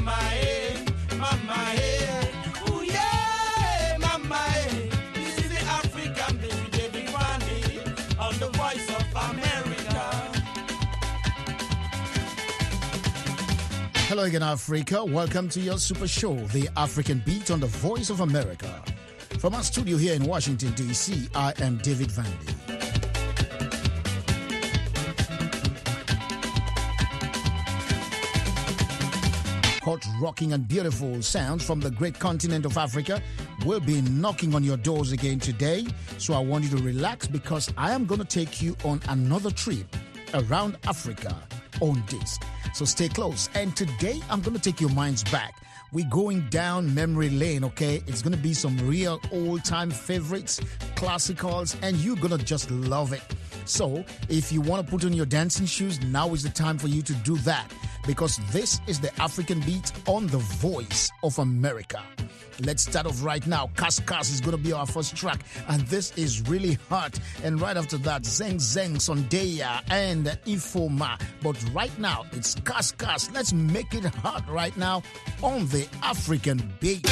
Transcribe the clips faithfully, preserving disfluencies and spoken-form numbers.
Mama, eh, mama, eh. Ooh, yeah, mama, eh. This is the African baby, David Vandy, on the Voice of America. Hello again, Africa. Welcome to your super show, The African Beat on the Voice of America. From our studio here in Washington, D C, I am David Vandy. Hot, rocking, and beautiful sounds from the great continent of Africa will be knocking on your doors again today. So I want you to relax because I am going to take you on another trip around Africa on disc. So stay close. And today I'm going to take your minds back. We're going down memory lane, okay? It's going to be some real old-time favorites, classicals, and you're going to just love it. So if you want to put on your dancing shoes, now is the time for you to do that because this is the African Beat on the Voice of America. Let's start off right now. Kas Kas is going to be our first track, and this is really hot. And right after that, Zeng Zeng, Sondeya, and Ifoma. But right now, it's Kas Kas. Let's make it hot right now on the African Beat.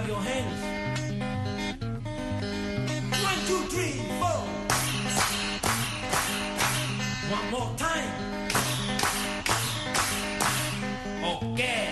your hands. One, two, three, four. One more time. Okay.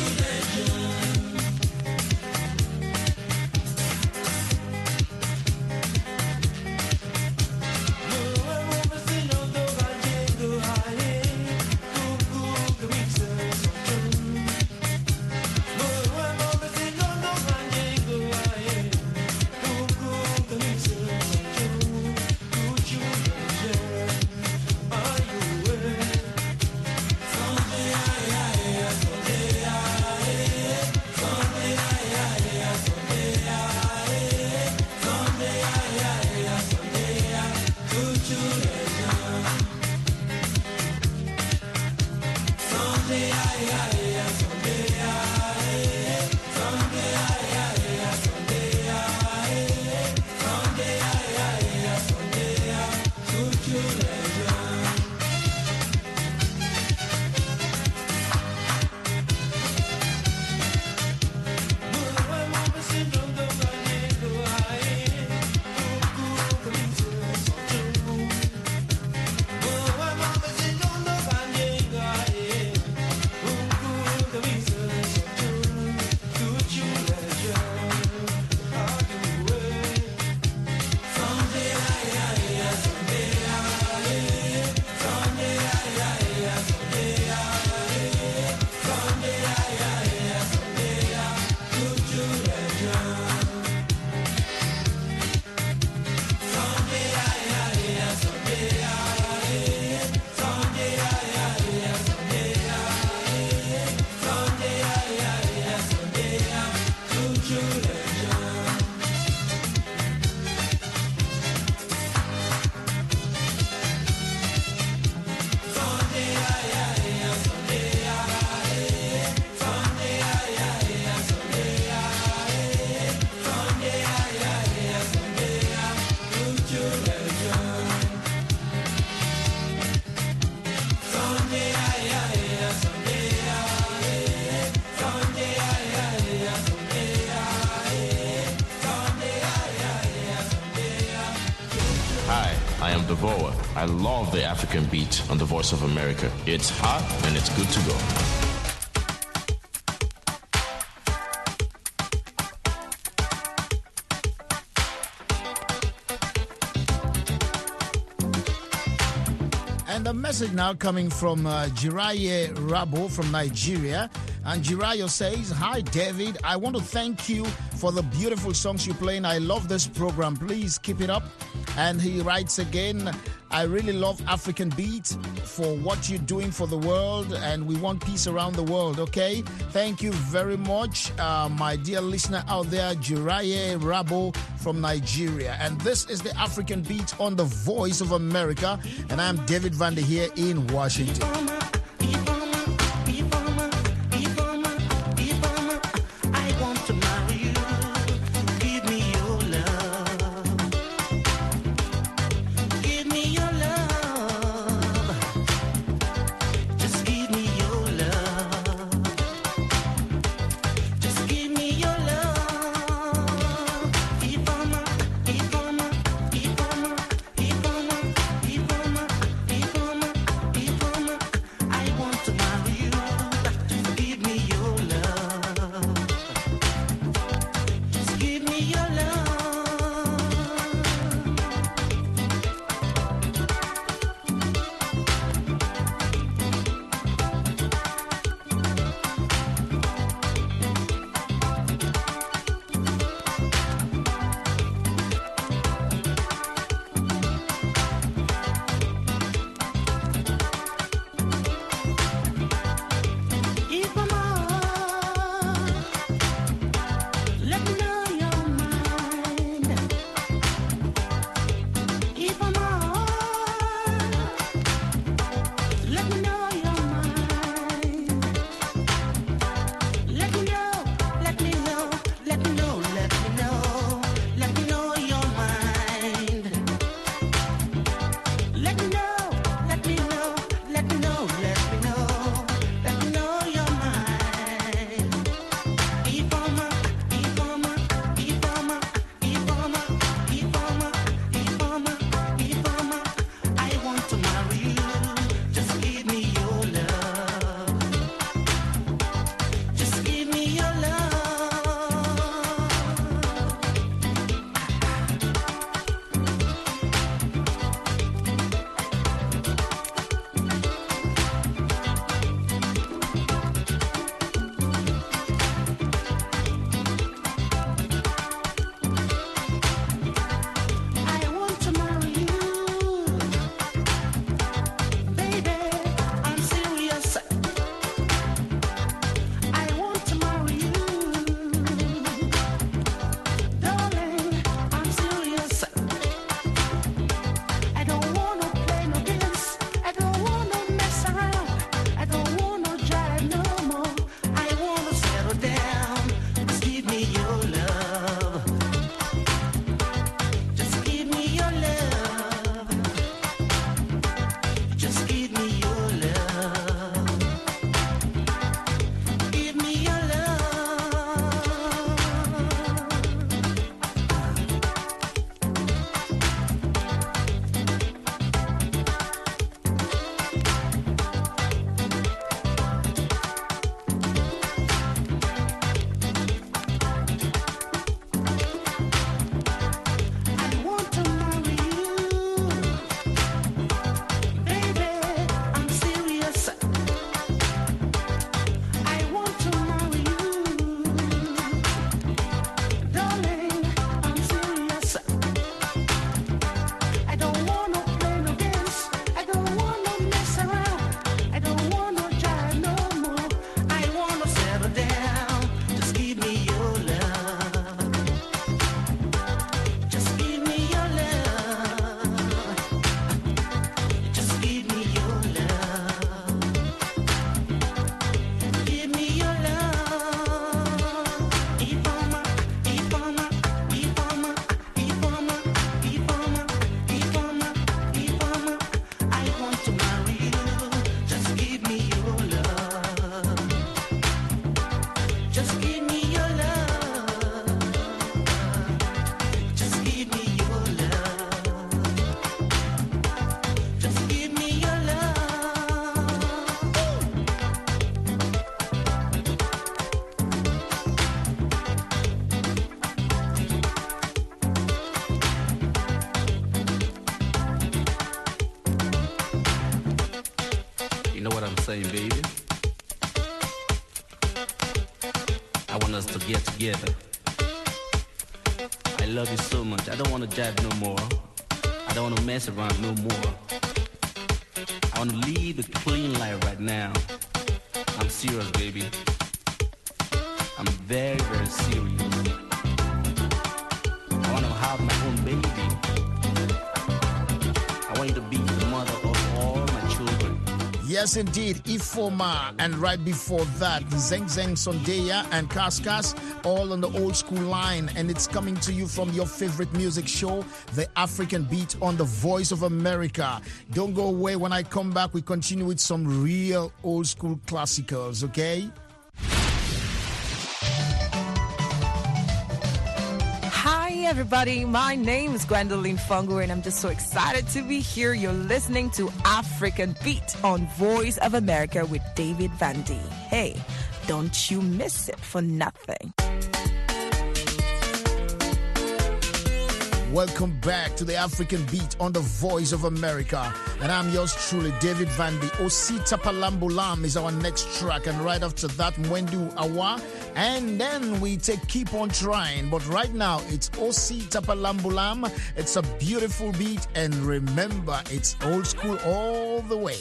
Devoa. I love the African beat on the Voice of America. It's hot and it's good to go. And a message now coming from uh, Jiraye Rabo from Nigeria. And Jirayo says, "Hi, David. I want to thank you for the beautiful songs you play. And I love this program. Please keep it up." And he writes again, "I really love African beats for what you're doing for the world. And we want peace around the world." Okay. Thank you very much, uh, my dear listener out there, Jiraye Rabo from Nigeria. And this is the African Beat on the Voice of America. And I'm David Vander here in Washington. want us to get together. I love you so much. I don't want to jive no more. I don't want to mess around no more. I want to live a clean life right now. I'm serious, baby. I'm very, very serious. I want to have my own baby. I want you to be the mother of all my children. Yes, indeed, Ifoma, and right before that, Zeng Zeng Sondeya and Kaskas, all on the old school line, and it's coming to you from your favorite music show, The African Beat on the Voice of America. Don't go away. When I come back, we continue with some real old school classicals, okay? Hi, everybody. My name is Gwendolyn Fungo, and I'm just so excited to be here. You're listening to African Beat on Voice of America with David Vandy. Hey, don't you miss it for nothing. Welcome back to the African Beat on the Voice of America. And I'm yours truly, David Vandy. Osita Palambulam is our next track. And right after that, Mwendu Awa. And then we take Keep On Trying. But right now, it's Osita Palambulam. It's a beautiful beat. And remember, it's old school all the way.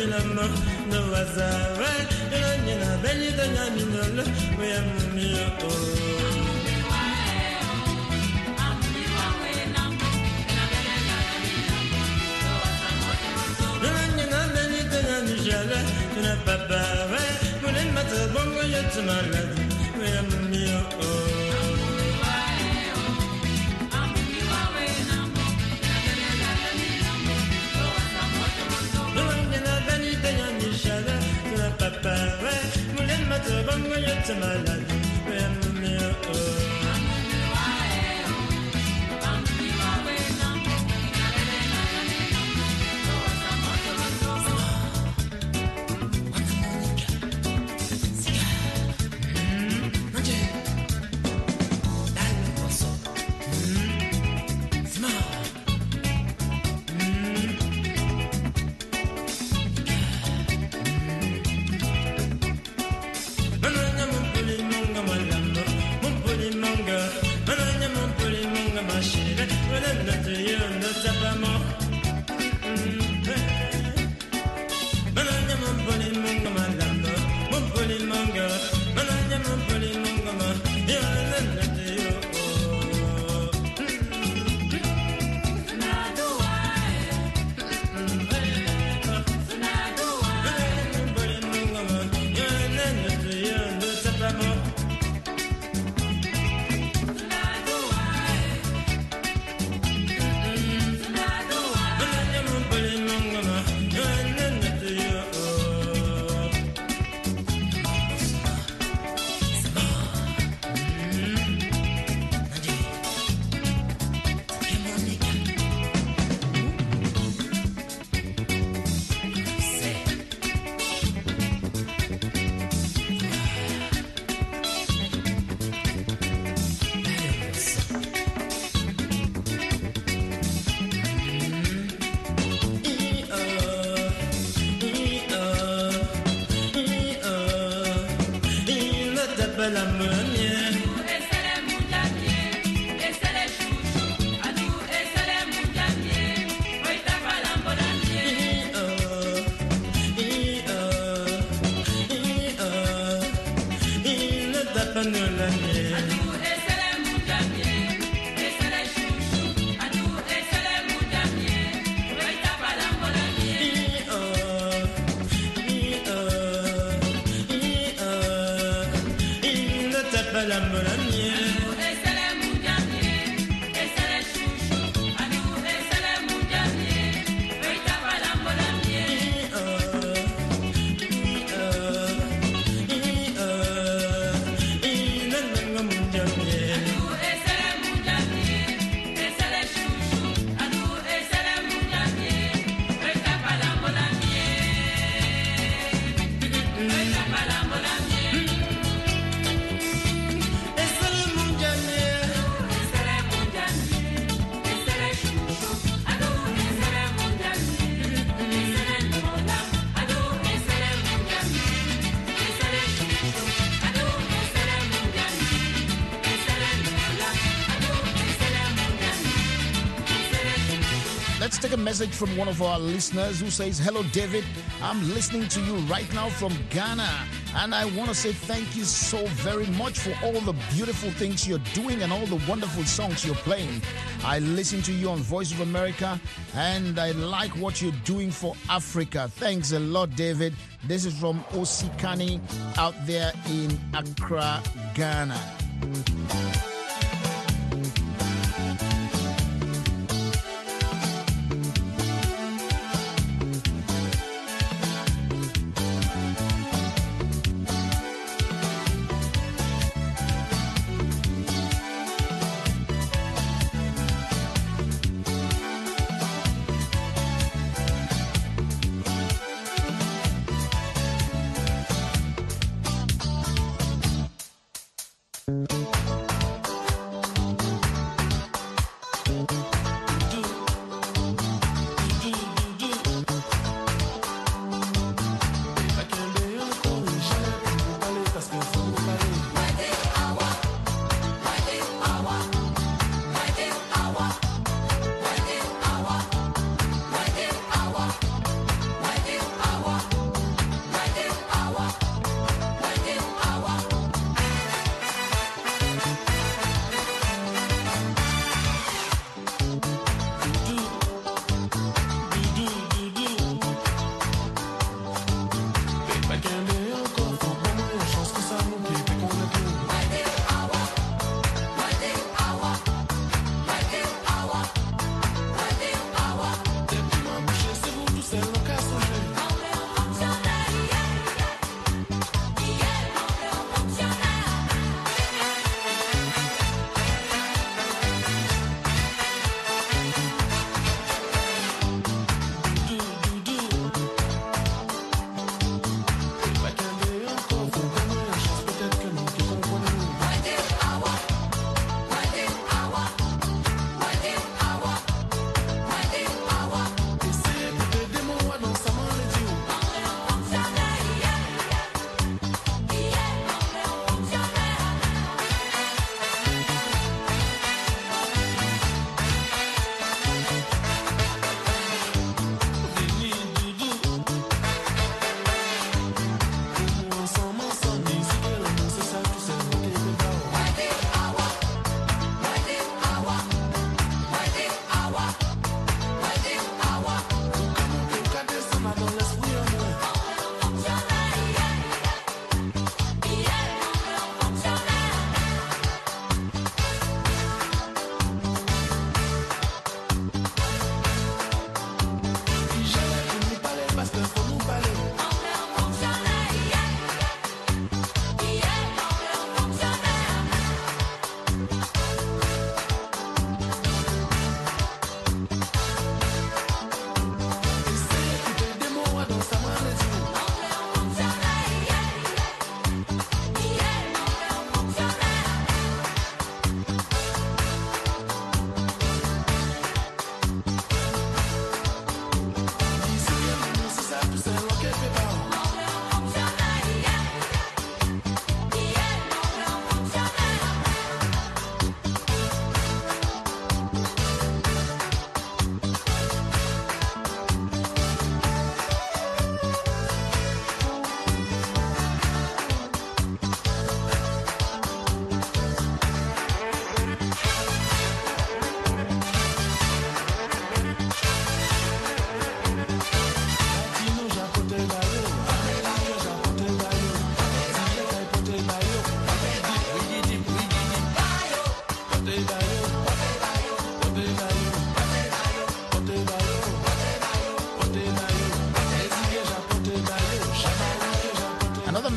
Let's take a message from one of our listeners who says, "Hello, David. I'm listening to you right now from Ghana. And I want to say thank you so very much for all the beautiful things you're doing and all the wonderful songs you're playing. I listen to you on Voice of America, and I like what you're doing for Africa. Thanks a lot, David." This is from Osikani out there in Accra, Ghana.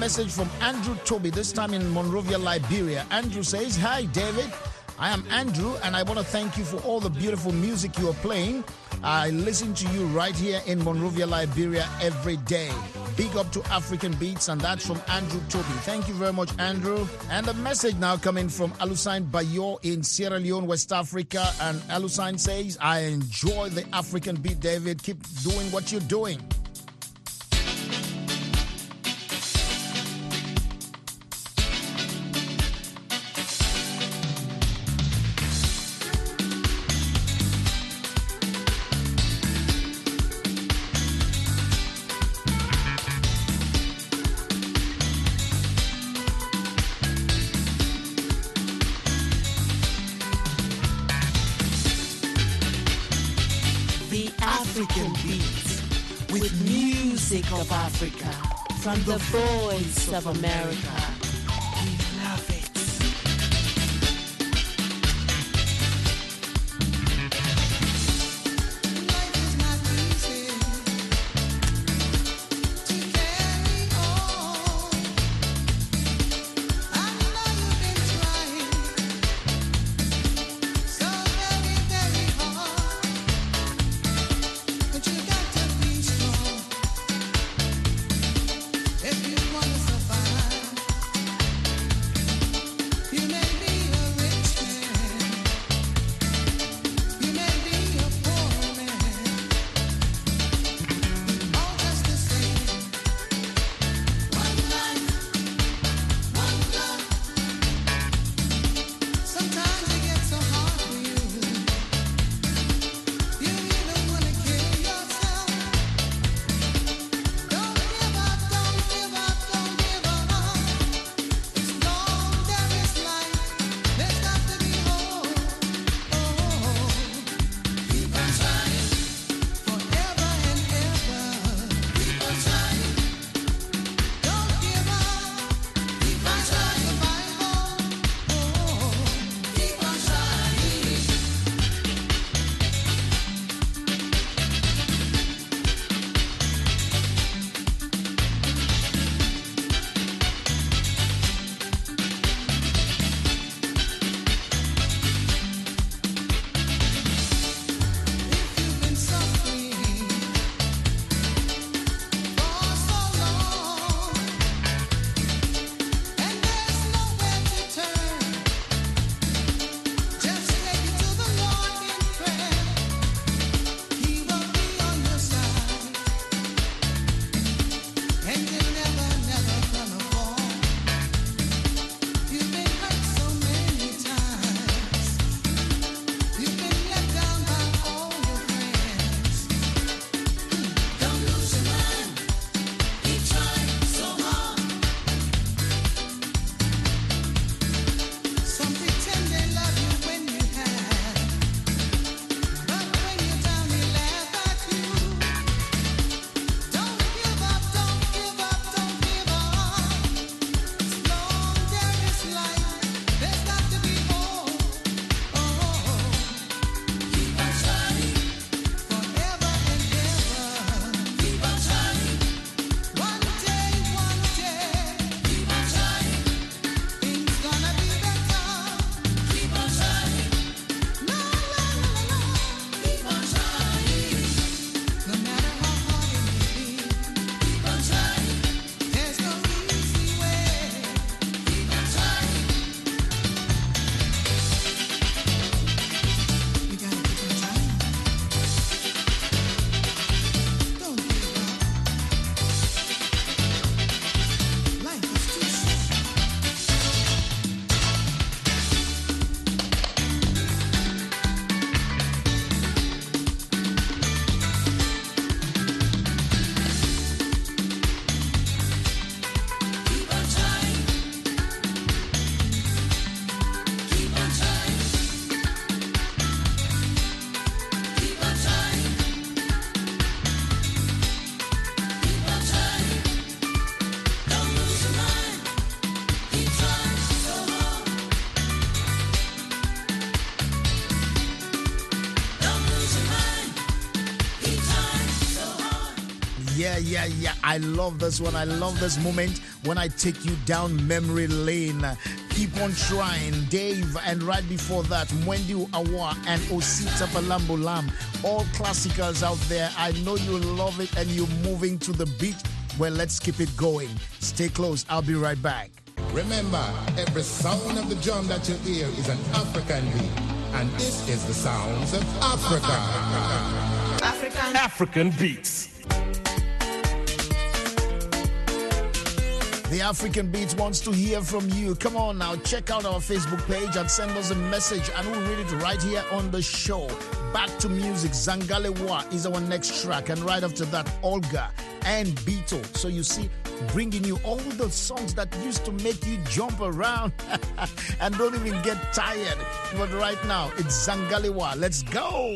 message from Andrew Toby, this time in Monrovia, Liberia. Andrew says, "Hi, David. I am Andrew, and I want to thank you for all the beautiful music you are playing. I listen to you right here in Monrovia, Liberia every day. Big up to African Beats," and that's from Andrew Toby. Thank you very much, Andrew. And a message now coming from Alusine Bayo in Sierra Leone, West Africa. And Alusine says, "I enjoy the African Beat, David. Keep doing what you're doing." African beats with music of Africa from the voice of America. We love it. If you wanna survive Yeah, yeah, yeah. I love this one. I love this moment when I take you down memory lane. Keep on trying, Dave. And right before that, Mwendi Awa and Osita Palambo Lam. All classicals out there. I know you love it and you're moving to the beat. Well, let's keep it going. Stay close. I'll be right back. Remember, every sound of the drum that you hear is an African beat. And this is the sounds of Africa. African African beats. The African Beats wants to hear from you. Come on now, check out our Facebook page and send us a message and we'll read it right here on the show. Back to music. Zangalewa is our next track. And right after that, Olga and Beto. So you see, bringing you all the songs that used to make you jump around and don't even get tired. But right now, it's Zangalewa. Let's go.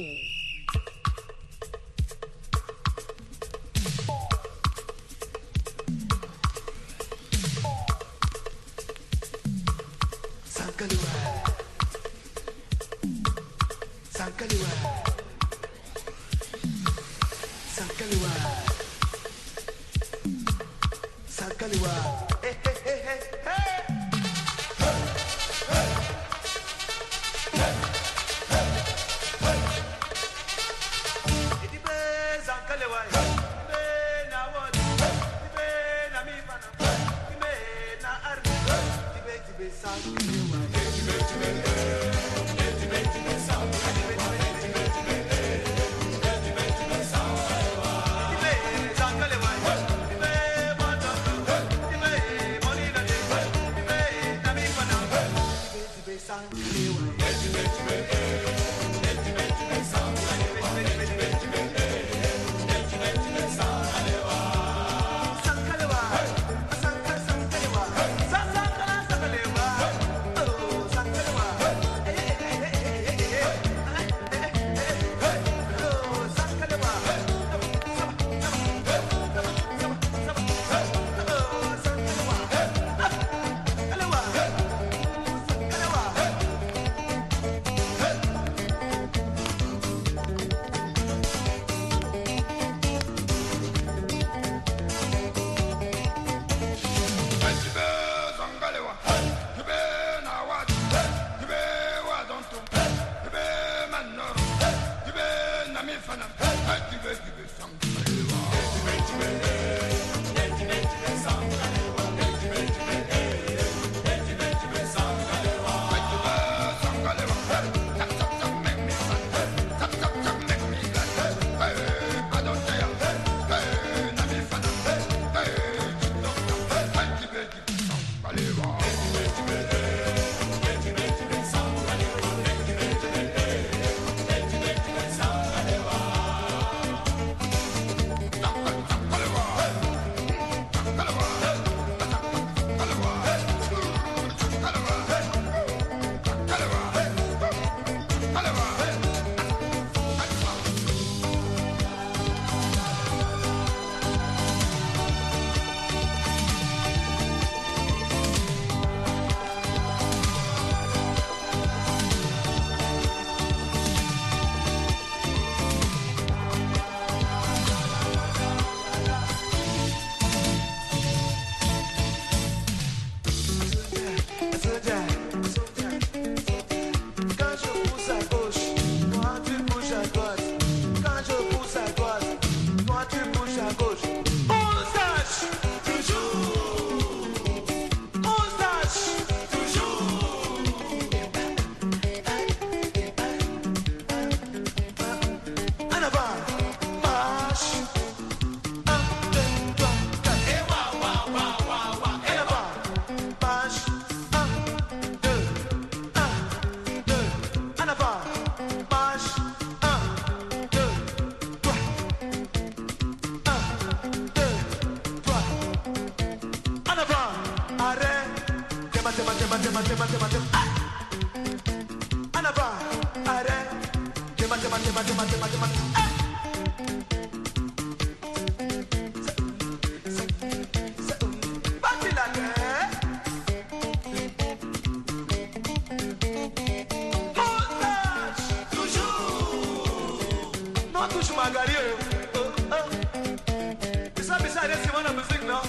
kind of music now.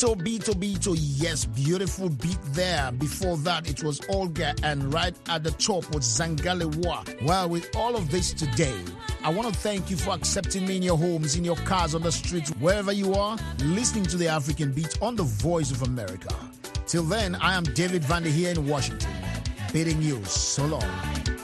Beto, Beto, Beto. Yes, beautiful beat there. Before that, it was Olga, and right at the top was Zangalewa. Well, with all of this today, I want to thank you for accepting me in your homes, in your cars, on the streets, wherever you are, listening to the African Beat on the Voice of America. Till then, I am David Vandy here in Washington, bidding you so long.